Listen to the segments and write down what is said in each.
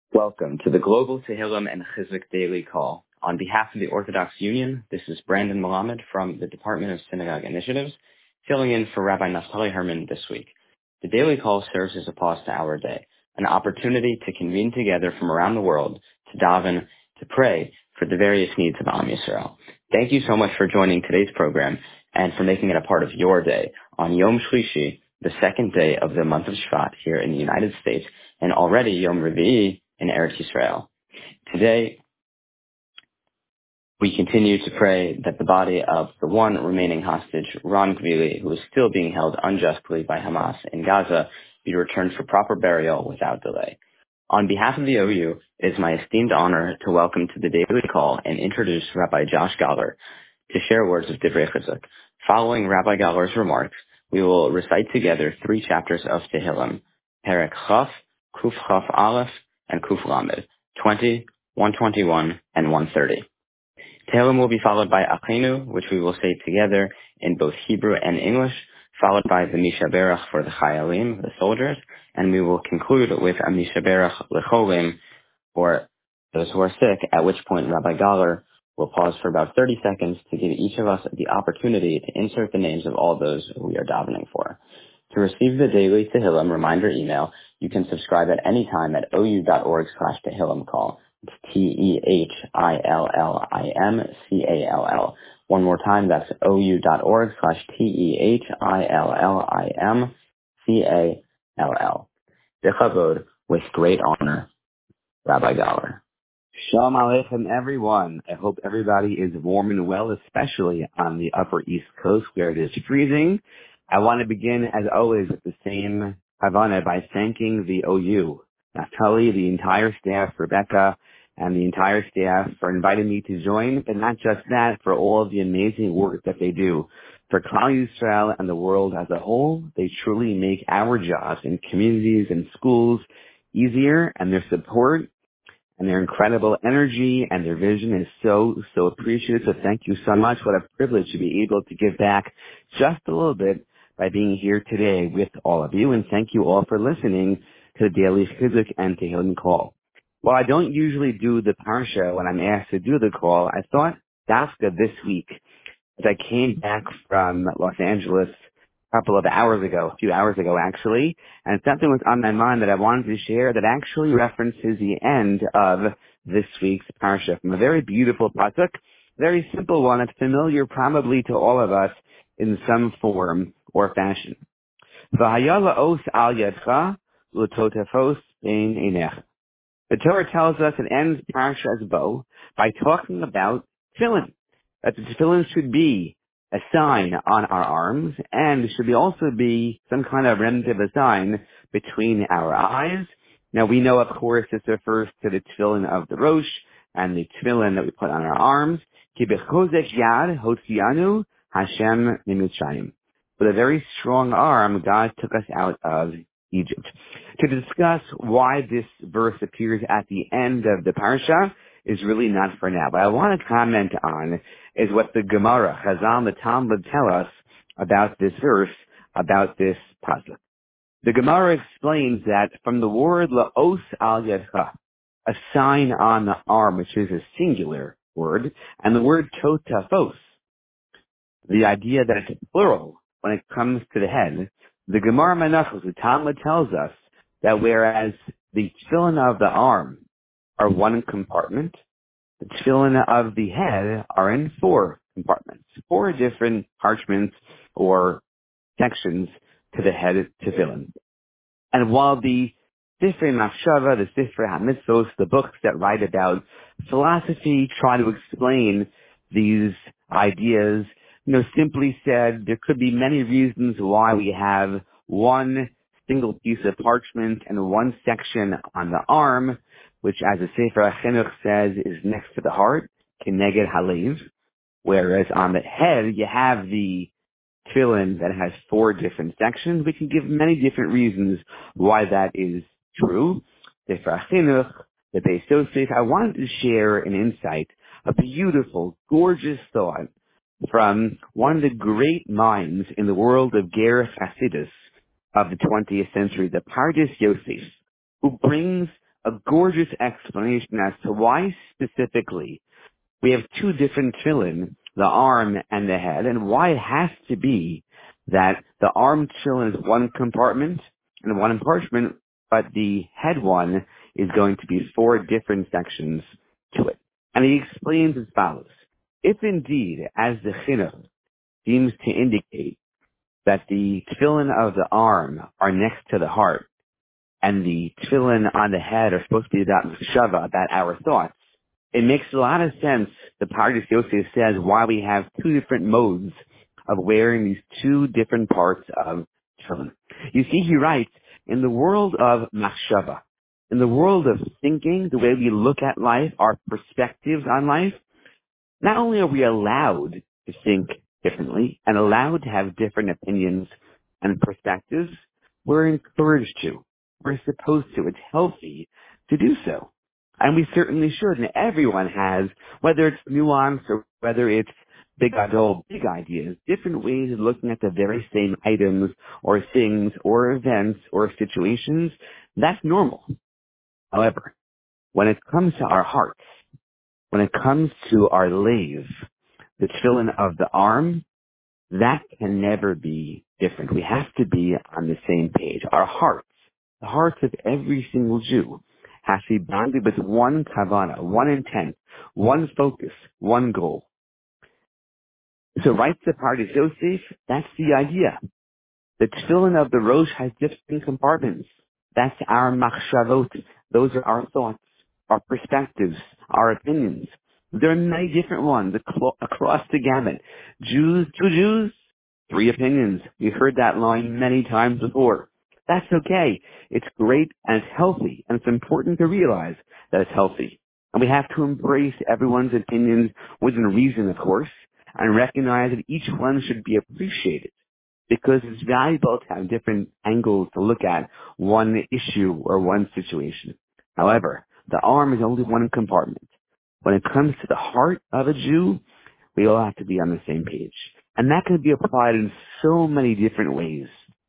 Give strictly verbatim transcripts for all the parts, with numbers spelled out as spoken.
Welcome to the Global Tehillim and Chizuk Daily Call. On behalf of the Orthodox Union, this is Brandon Melamed from the Department of Synagogue Initiatives, filling in for Rabbi Naftali Herman this week. The Daily Call serves as a pause to our day, an opportunity to convene together from around the world, to daven, to pray for the various needs of Am Yisrael. Thank you so much for joining today's program and for making it a part of your day on Yom Shlishi, the second day of the month of Shvat here in the United States, and already Yom Revi'i in Eretz Yisrael. Today, we continue to pray that the body of the one remaining hostage, Ron Gvili, who is still being held unjustly by Hamas in Gaza, be returned for proper burial without delay. On behalf of the O U, it is my esteemed honor to welcome to the Daily Call and introduce Rabbi Josh Galler to share words of Divrei Chizuk. Following Rabbi Galler's remarks, we will recite together three chapters of Tehillim, Perek Chaf, Kuf Chaf Aleph, and Kuf Lamed, twenty, one twenty-one, and one thirty. Tehillim will be followed by Achinu, which we will say together in both Hebrew and English, followed by the Mishaberach for the Chayalim, the soldiers, and we will conclude with a Mishaberach Lecholim for those who are sick, at which point Rabbi Galler will pause for about thirty seconds to give each of us the opportunity to insert the names of all those we are davening for. To receive the daily Tehillim reminder email, you can subscribe at any time at ou.org slash Tehillim call. It's T E H I L L I M C A L L. One more time, that's ou.org slash T E H I L L I M C A L L. B'chavod, with great honor, Rabbi Galler. Shalom Aleichem, everyone. I hope everybody is warm and well, especially on the Upper East Coast where it is freezing. I want to begin, as always, with the same Havana by thanking the O U, Naftali, the entire staff, Rebecca, and the entire staff for inviting me to join, but not just that, for all of the amazing work that they do. For Klal Yisrael and the world as a whole, they truly make our jobs in communities and schools easier, and their support and their incredible energy and their vision is so, so appreciated. So thank you so much. What a privilege to be able to give back just a little bit by being here today with all of you. And thank you all for listening to the Daily Chizuk and Tehillim Call. While I don't usually do the Parsha when I'm asked to do the call, I thought Dafka this week, as I came back from Los Angeles a couple of hours ago, a few hours ago actually, and something was on my mind that I wanted to share that actually references the end of this week's Parsha from a very beautiful pasuk, very simple one that's familiar probably to all of us in some form or fashion. V'haya la'os al yadcha l'totafos bein einech. The Torah tells us it ends Parashas Bo by talking about tefillin, that the tefillin should be a sign on our arms and should be also be some kind of remnant of a sign between our eyes. Now we know, of course, this refers to the tefillin of the Rosh and the tefillin that we put on our arms. Ki bechozek yad hotzianu Hashem mimitzrayim. With a very strong arm, God took us out of Egypt. To discuss why this verse appears at the end of the parsha is really not for now. But I want to comment on is what the Gemara, Chazal, the Talmud tell us about this verse, about this pasuk. The Gemara explains that from the word la'os al yadcha, a sign on the arm, which is a singular word, and the word totafos, the idea that it's plural when it comes to the head, the Gemara Menachos, the Talmud tells us that whereas the tefillin of the arm are one compartment, the tefillin of the head are in four compartments, four different parchments or sections to the head tefillin. And while the Sifrei Machshava, the Sifrei HaMitzvos, the books that write about philosophy, try to explain these ideas, you know, simply said, there could be many reasons why we have one single piece of parchment and one section on the arm, which, as the Sefer HaChinuch says, is next to the heart, Keneged Halev, whereas on the head you have the tefillin that has four different sections. We can give many different reasons why that is true. Sefer HaChinuch, the Beis Yosef, I wanted to share an insight, a beautiful, gorgeous thought from one of the great minds in the world of Ger Hasidus of the twentieth century, the Pardes Yosef, who brings a gorgeous explanation as to why specifically we have two different tefillin, the arm and the head, and why it has to be that the arm tefillin is one compartment and one compartment, but the head one is going to be four different sections to it. And he explains as follows. If indeed, as the chinuch seems to indicate, that the tefillin of the arm are next to the heart, and the tefillin on the head are supposed to be about machshava, about our thoughts, it makes a lot of sense, the Pardes Yosef says, why we have two different modes of wearing these two different parts of tefillin. You see, he writes, in the world of machshava, in the world of thinking, the way we look at life, our perspectives on life, not only are we allowed to think differently and allowed to have different opinions and perspectives, we're encouraged to. We're supposed to. It's healthy to do so. And we certainly should. And everyone has, whether it's nuance or whether it's big adult, big ideas, different ways of looking at the very same items or things or events or situations. That's normal. However, when it comes to our hearts, when it comes to our lave, the tefillin of the arm, that can never be different. We have to be on the same page. Our hearts, the hearts of every single Jew, has to be bonded with one kavana, one intent, one focus, one goal. So writes the Pardes Yosef, that's the idea. The tefillin of the Rosh has different compartments. That's our machshavot. Those are our thoughts, our perspectives, our opinions. There are many different ones across the gamut. Jews, two Jews, three opinions. We heard that line many times before. That's okay. It's great and it's healthy, and it's important to realize that it's healthy. And we have to embrace everyone's opinions within reason, of course, and recognize that each one should be appreciated, because it's valuable to have different angles to look at one issue or one situation. However, the arm is only one compartment. When it comes to the heart of a Jew, we all have to be on the same page. And that can be applied in so many different ways.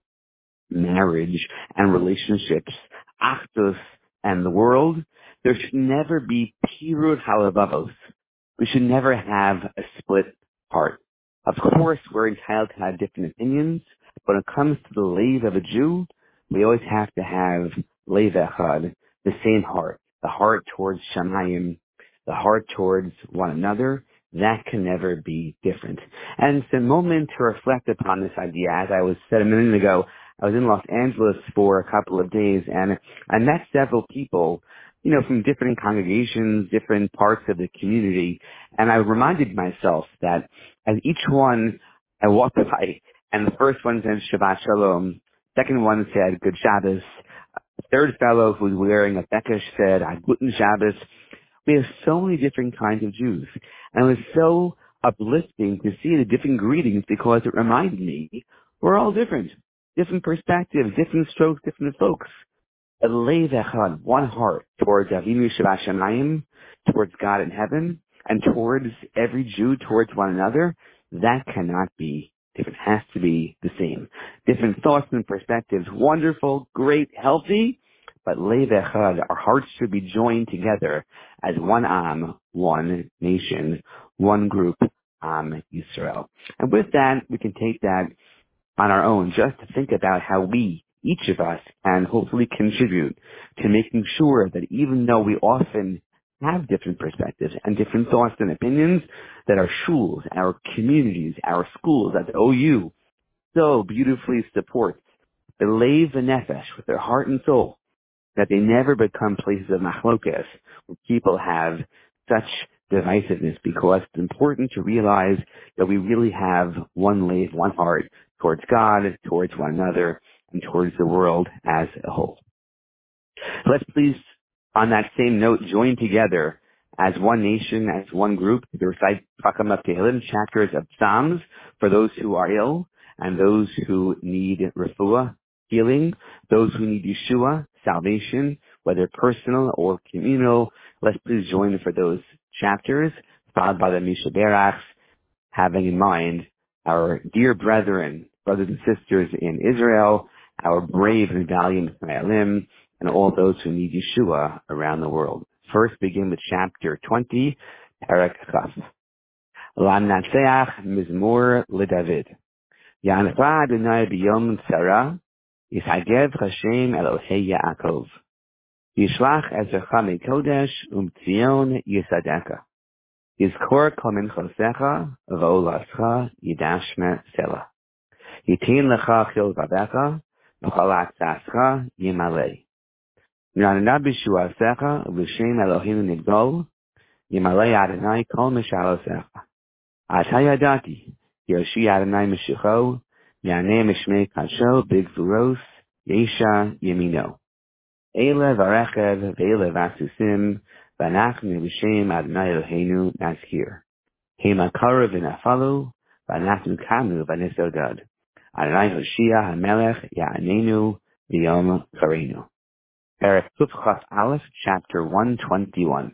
Marriage and relationships, achdus and the world, there should never be pirud halavavos. We should never have a split heart. Of course, we're entitled to have different opinions, but when it comes to the lave of a Jew, we always have to have leiv echad, the same heart, the heart towards Shamayim, the heart towards one another. That can never be different. And it's a moment to reflect upon this idea. As I was said a minute ago, I was in Los Angeles for a couple of days, and I met several people, you know, from different congregations, different parts of the community, and I reminded myself that as each one I walked by, and the first one said Shabbat Shalom, second one said Good Shabbos, the third fellow who was wearing a Bekesh said Guten Shabbos. We have so many different kinds of Jews, and it was so uplifting to see the different greetings, because it reminded me we're all different, different perspectives, different strokes, different folks. A leiv echad, one heart towards Avinu Shabbat Shamayim, towards God in heaven, and towards every Jew, towards one another. That cannot be different. It has to be the same. Different thoughts and perspectives, wonderful, great, healthy, but leiv echad, our hearts should be joined together as one Am, one nation, one group, Am Yisrael. And with that, we can take that on our own, just to think about how we, each of us, can hopefully contribute to making sure that even though we often have different perspectives and different thoughts and opinions, that our shuls, our communities, our schools at the O U so beautifully support the leiv v'nefesh with their heart and soul, that they never become places of machlokes where people have such divisiveness, because it's important to realize that we really have one leiv, one heart towards God, towards one another, and towards the world as a whole. Let's please, on that same note, join together as one nation, as one group, to recite Prakamah Tehillim, chapters of Psalms, for those who are ill and those who need refuah, healing, those who need Yeshua, salvation, whether personal or communal. Let's please join for those chapters, followed by the Misha Berachs, having in mind our dear brethren, brothers and sisters in Israel, our brave and valiant Chayalim, and all those who need Yeshua around the world. First, begin with chapter twenty, Perek Chaf. Lamnatseach Mizmor LeDavid. Ya'ancha Adonai b'yom tzara, Yishagev Hashem Elohei Yaakov. Yishlach Ezrecha Mekodesh Umtzion Yisadeka. Yizkor kol minchosecha v'olascha yidashme selah. Yitin lecha chil vavecha v'chol atzascha yimalei. V'nanana b'shuasecha v'shem Elohim nidgol yimalei Adonai kol mishalosecha. Ata yadati yoshi Adonai mishicho yaneh mishmei kasho bigvuros yesha yemino. Eile varechev ve'eile vasusim v'anachnu b'shem Adonai Eloheinu nazkir. Hema karev v'nafalu v'anachnu kamnu v'nisodad. Adonai Hoshia HaMelech Ya'anenu V'yom Karenu. Perek Kuf Chaf Aleph, chapter one twenty-one.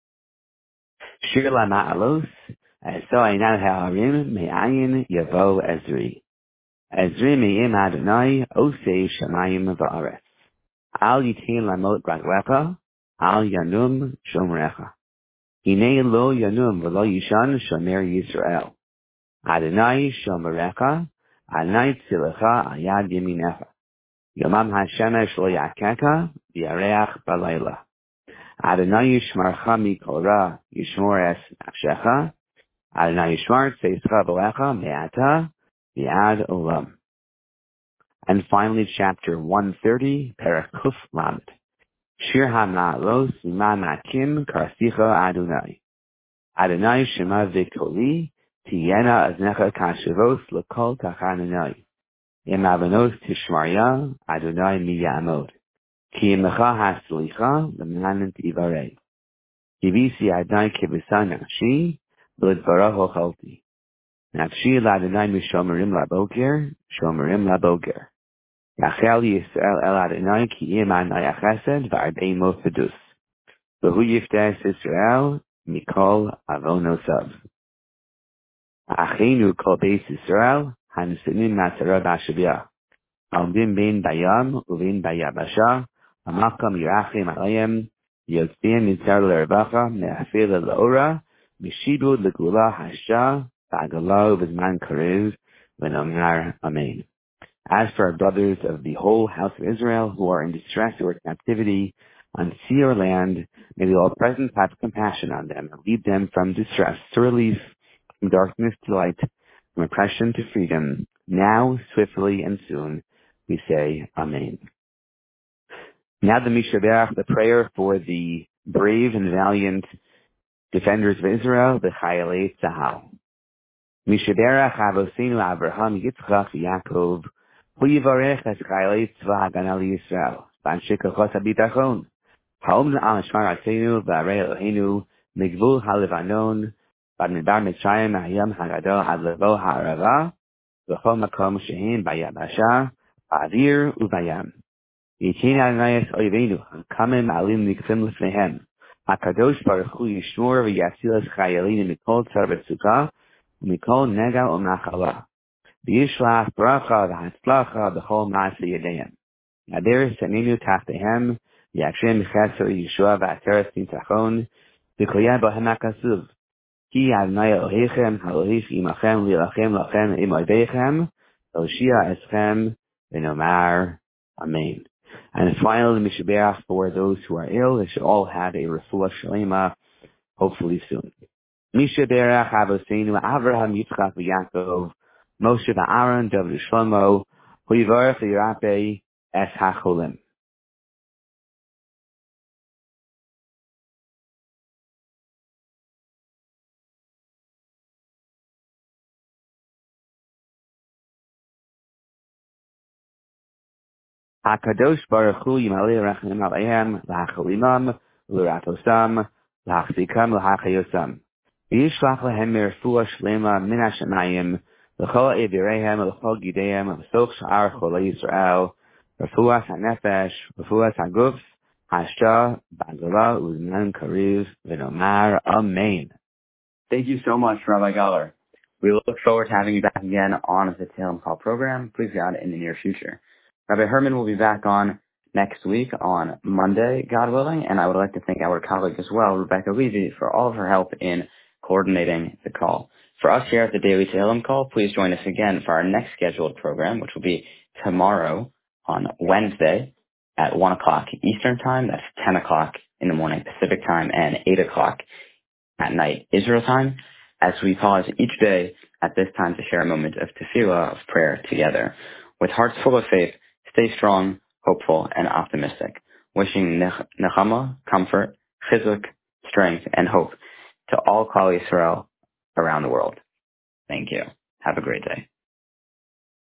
Shir LaMa'alos, Eso Einad Ha'arim Me'ayin Yavo Ezri. Ezri Me'im Adonai Osei Shamayim V'aretz. Al Yitin Lamot Raglecha, Al Yanum Shomrecha. Hinei Lo Yanum V'lo Yishan Shomer Yisrael. Adonai Shomerecha, Adonai Tzilecha Ayad Yeminecha. Yomam HaShemesh Lo Yakeka, V'yareach Balayla. Adonai Yishmarcha Mikol Ra, Yishmor Es Nafshecha. Adonai Yishmar Tzeischa Boecha Me'ata, V'yad Olam. And finally, chapter one thirty, Perek Kuf Lamed. Shir HaMa'alos Mima Makim Karsicha Adonai. Adonai Shema V'koli, Tiyena Aznecha Kashivos L'kol Tachananai. Im Avanos Tishmarya Adonai Miyamod. Ki Imecha Haslicha L'manant Ivarei. Kivisi Adonai Kibisa Nafshi L'dvara Hochalti. Nafshi L'Adonai Mishomerim Laboker Shomerim Laboker. Yachel Yisrael El Adonai Ki Im Adonai Achesed V'Arbei Mofedus. V'hu Yiftes Yisrael Mikol Avonosav. Achenu Kol Beis Yisrael Hanesinim Matzara B'Ashavia. Aldim Bein Bayam Uvein Bayabasha. Amakam Yerachim Alayim. Yotzim Mitzar L'Ervacha Me'afil L'Ora. Mishibud L'Gula Hasha. V'Agalav V'Zman Karev. V'Nomar Amen. As for our brothers of the whole house of Israel who are in distress or captivity on sea or land, may the All-Present have compassion on them and lead them from distress to relief, from darkness to light, from oppression to freedom, now, swiftly, and soon, we say, Amen. Now the Mishaberach, the prayer for the brave and valiant defenders of Israel, the Chayalei Tzahal. Mishaberach Avosenu Abraham Yitzchak Yaakov, Hu Yivarech Es Chayalei Tzva Hagana Yisrael, V'anshei Kochos HaBitachon, Ha'omna Al Shmar Atzenu V'arei Eloheinu, Migvul HaLevanon, V'admidbar Mitzrayim Ha'yam HaGadol Ad Levo Ha'arava, V'chol Makom Shehem B'Yabasha, Ba'avir U'Bayam. Yitin Adonai Es Oivenu, Kamim Alim Nikfim Lefnehem. HaKadosh Baruch Hu Yishmor V'yasil Es Chayalinu Mikol Tzar V'Tzukah, Mikol Nega U'Nachala. V'yishlach Bracha V'Hatzlacha B'chol Ma'aseh Yedeim. Yader Saninu Tachtehem, V'yakshem Chesed Yeshua V'ateres Nitachon, V'koyah Bohem HaKasuv. Ki Adonai Elohechem Ha'olech Imachem L'ilachem Lachem Im Oivechem, Hoshia Eschem V'nomar Amen. And finally, Mishaberach for those who are ill, they should all have a refuah shalema, hopefully soon. Mishaberach Avosenu Avraham Yitzchak V'Yaakov, Moshe V'Aaron David Shlomo, Hu Yivarech V'Yirapeh Es HaCholim. HaKadosh Baruch Hu Yimalei Rachamim Aleihem L'Hacholimam L'Ratosam L'Achzikam L'Hachayosam. V'yishlach Lehem Refuah Shlema Min HaShamayim L'chol Evireihem L'chol Gideim L'soch Sha'ar Cholei Yisrael Refuah HaNefesh Refuah HaGuf Hasha B'Agala U'Zman Kariv V'Nomar Amen. Thank you so much, Rabbi Galler. We look forward to having you back again on the Tehillim Call program, please God, in the near future. Rabbi Herman will be back on next week on Monday, God willing. And I would like to thank our colleague as well, Rebecca Levy, for all of her help in coordinating the call. For us here at the Daily Tehillim Call, please join us again for our next scheduled program, which will be tomorrow on Wednesday at one o'clock Eastern Time. That's ten o'clock in the morning Pacific Time and eight o'clock at night Israel Time, as we pause each day at this time to share a moment of tefillah, of prayer together. With hearts full of faith, stay strong, hopeful, and optimistic. Wishing nech- nechama, comfort, chizuk, strength, and hope to all Klal Yisrael around the world. Thank you. Have a great day.